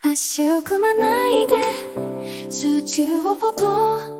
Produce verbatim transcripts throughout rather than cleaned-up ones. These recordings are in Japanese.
足を組まないで数値をポポ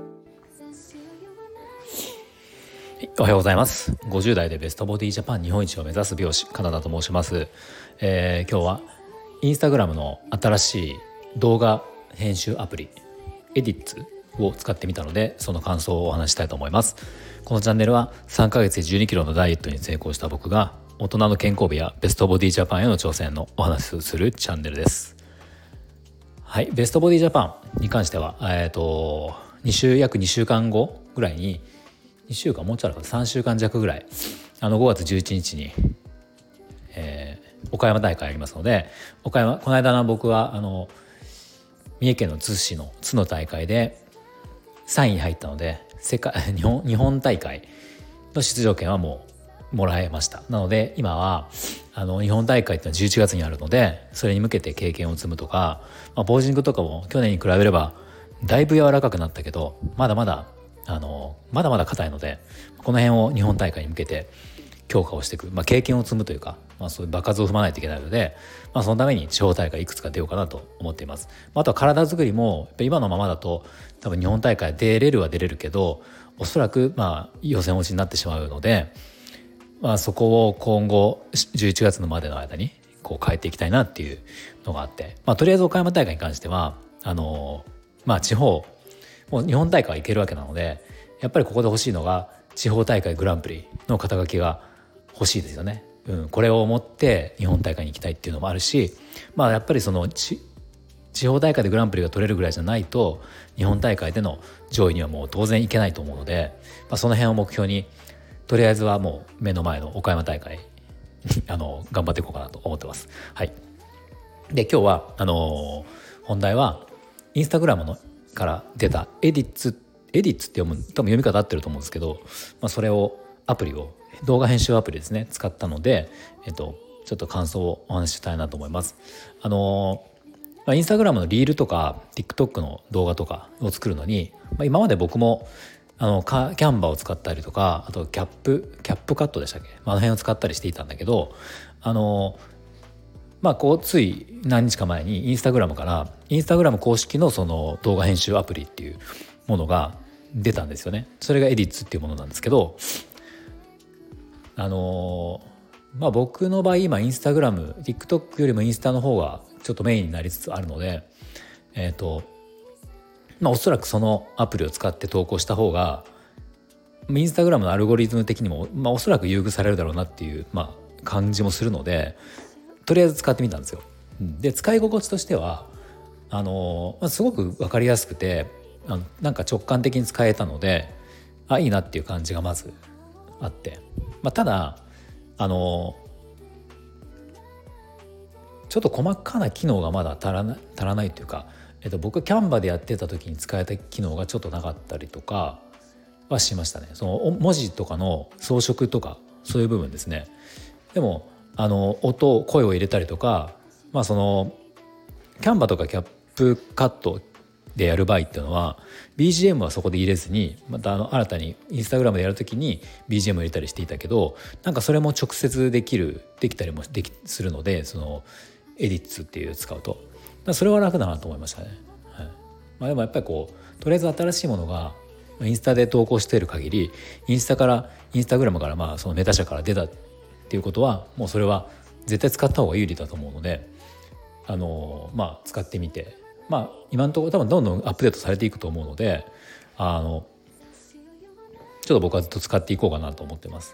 おはようございます。ごじゅう代でベストボディジャパン日本一を目指す美容師カナダと申します。えー、今日はインスタグラムの新しい動画編集アプリエディッツを使ってみたので、その感想をお話したいと思います。このチャンネルはさんかげつでじゅうにキロのダイエットに成功した僕が大人の健康美やベストボディジャパンへの挑戦のお話をするチャンネルです。はい、ベストボディジャパンに関しては、えー、と2週約にしゅうかんごぐらいににしゅうかんもうちょっとあるかさんしゅうかん弱ぐらいあのごがつじゅういちにちに、えー、岡山大会ありますので、岡山この間の僕はあの三重県の津市の津の大会でさんいに入ったので、世界日本日本大会の出場権はもうもらえました。なので今はあの日本大会っていうのはじゅういちがつにあるので、それに向けて経験を積むとか、まあ、ポージングとかも去年に比べればだいぶ柔らかくなったけど、まだまだあのまだまだ硬いので、この辺を日本大会に向けて強化をしていく、まあ、経験を積むというか、まあ、そういう場数を踏まないといけないので、まあ、そのために地方大会いくつか出ようかなと思っています。あとは体作りもやっぱ今のままだと多分日本大会出れるは出れるけど、おそらくまあ予選落ちになってしまうので、まあ、そこを今後じゅういちがつのまでの間にこう変えていきたいなっていうのがあって、まあ、とりあえず岡山大会に関してはあのまあ地方もう日本大会は行けるわけなので、やっぱりここで欲しいのが地方大会グランプリの肩書きが欲しいですよね。うん、これを持って日本大会に行きたいっていうのもあるし、まあやっぱりその地方大会でグランプリが取れるぐらいじゃないと日本大会での上位にはもう当然行けないと思うので、まあ、その辺を目標にとりあえずはもう目の前の岡山大会あの頑張っていこうかなと思ってます。はい。で今日はあの本題はインスタグラムのから出たエディッツエディッツって読む多分読み方合ってると思うんですけど、まあ、それをアプリを動画編集アプリですね使ったので、えっとちょっと感想をお話ししたいなと思います。あのまあ、インスタグラムのリールとか TikTok の動画とかを作るのに、まあ、今まで僕もあのキャンバーを使ったりとか、あとキャップキャップカットでしたっけ、まあ、あの辺を使ったりしていたんだけど、あのまあこうつい何日か前にインスタグラムからインスタグラム公式のその動画編集アプリっていうものが出たんですよね。それがエディッツっていうものなんですけど、あのまあ僕の場合今インスタグラム TikTok よりもインスタの方がちょっとメインになりつつあるので、えっとまあおそらくそのアプリを使って投稿した方がインスタグラムのアルゴリズム的にも、まあ、おそらく優遇されるだろうなっていう、まあ、感じもするので、とりあえず使ってみたんですよ。で使い心地としてはあの、まあ、すごく分かりやすくて、あのなんか直感的に使えたので、あいいなっていう感じがまずあって、まあ、ただあのちょっと細かな機能がまだ足らない、足らないというか、えっと、僕キャンバでやってた時に使えた機能がちょっとなかったりとかはしましたね。その文字とかの装飾とかそういう部分ですね。でもあの音声を入れたりとか、まあそのキャンバとかキャップカットでやる場合っていうのは ビージーエム はそこで入れずに、またあの新たにインスタグラムでやるときに ビージーエム を入れたりしていたけど、なんかそれも直接できるできたりもできするので、そのエディッツっていう使うとそれは楽だなと思いましたね。はい。まあ、でもやっぱりこうとりあえず新しいものがインスタで投稿している限り、インスタからインスタグラムからまあそのメタ社から出たっていうことはもうそれは絶対使った方が有利だと思うので、あのまあ使ってみて、まあ今のところ多分どんどんアップデートされていくと思うので、あのちょっと僕はずっと使っていこうかなと思ってます。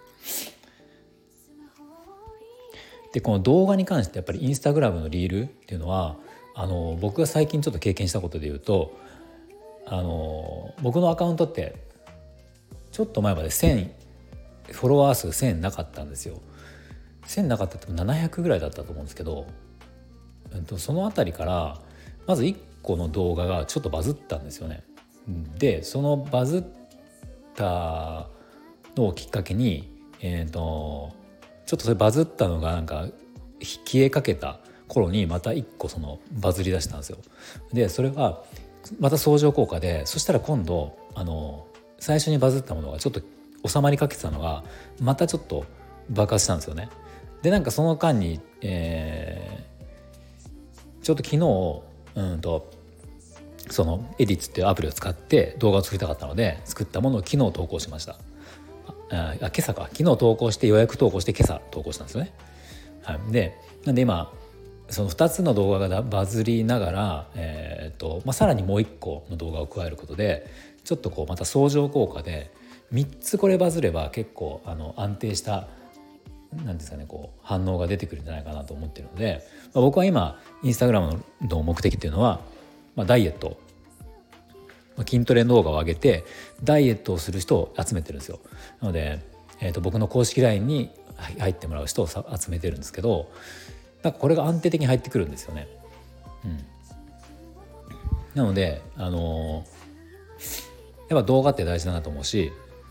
でこの動画に関してやっぱりインスタグラムのリールっていうのは、あの僕が最近ちょっと経験したことで言うと、あの僕のアカウントってちょっと前までせんフォロワー数せんなかったんですよ。せんなかったってななひゃくぐらいだったと思うんですけど、えっと、そのあたりからまずいっこの動画がちょっとバズったんですよね。でそのバズったのをきっかけに、えー、とちょっとそれバズったのがなんか消えかけた頃にまたいっこそのバズり出したんですよ。でそれはまた相乗効果で、そしたら今度あの最初にバズったものがちょっと収まりかけてたのがまたちょっと爆発したんですよね。でなんかその間に、えー、 ちょっと昨日うんとそのエディッツっていうアプリを使って動画を作りたかったので作ったものを昨日投稿しました。ああ今朝か昨日投稿して予約投稿して今朝投稿したんですよね。はい、でなんで今そのふたつの動画がバズりながら、えーとまあ、さらにもういっこの動画を加えることでちょっとこうまた相乗効果でみっつこれバズれば結構あの安定したなんですかね、こう反応が出てくるんじゃないかなと思っているので、まあ、僕は今インスタグラムの目的っていうのは、まあ、ダイエット、まあ、筋トレ動画を上げてダイエットをする人を集めてるんですよ。なので、えーと僕の公式 ライン に入ってもらう人を集めてるんですけど、なんかこれが安定的に入ってくるんですよね。うん、なのであのー、やっぱ動画って大事だなと思うし、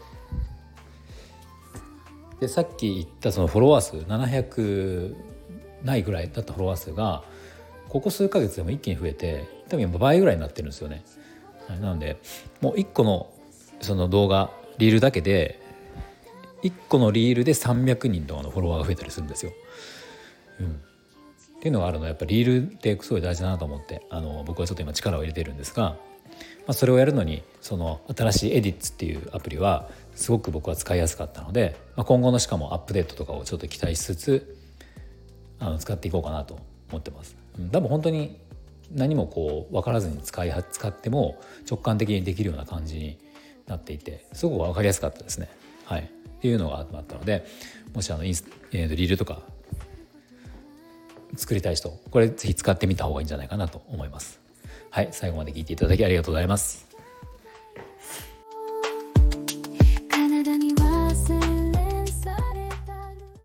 でさっき言ったそのフォロワー数ななひゃくないぐらいだったフォロワー数がここ数ヶ月でも一気に増えて多分倍ぐらいになってるんですよね。はい、なのでもういっこのその動画リールだけでいっこのリールでさんびゃくにんとかのフォロワーが増えたりするんですよ。うん、っていうのがあるのはやっぱりリールってすごい大事だなと思ってあの僕はちょっと今力を入れてるんですが、まあ、それをやるのにその新しいエディッツっていうアプリはすごく僕は使いやすかったので、まあ、今後のしかもアップデートとかをちょっと期待しつつあの使っていこうかなと思ってます。多分本当に何もこう分からずに使い使っても直感的にできるような感じになっていてすごく分かりやすかったですね。はい、っていうのがあったので、もしあのインス、えー、リールとか作りたい人これぜひ使ってみた方がいいんじゃないかなと思います。はい、最後まで聞いていただきありがとうございます。